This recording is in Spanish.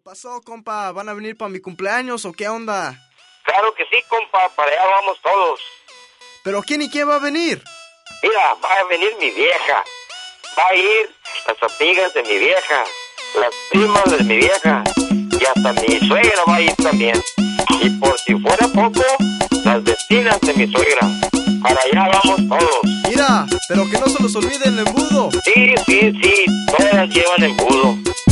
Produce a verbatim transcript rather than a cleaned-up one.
pasó, compa? ¿Van a venir para mi cumpleaños o qué onda? Claro que sí, compa, para allá vamos todos. ¿Pero quién y quién va a venir? Mira, va a venir mi vieja. Va a ir las amigas de mi vieja, las primas de mi vieja, y hasta mi suegra va a ir también. Y por si fuera poco, las vecinas de mi suegra. Para allá vamos todos. Mira, pero que no se los olvide el embudo. Sí, sí, sí, todas llevan embudo.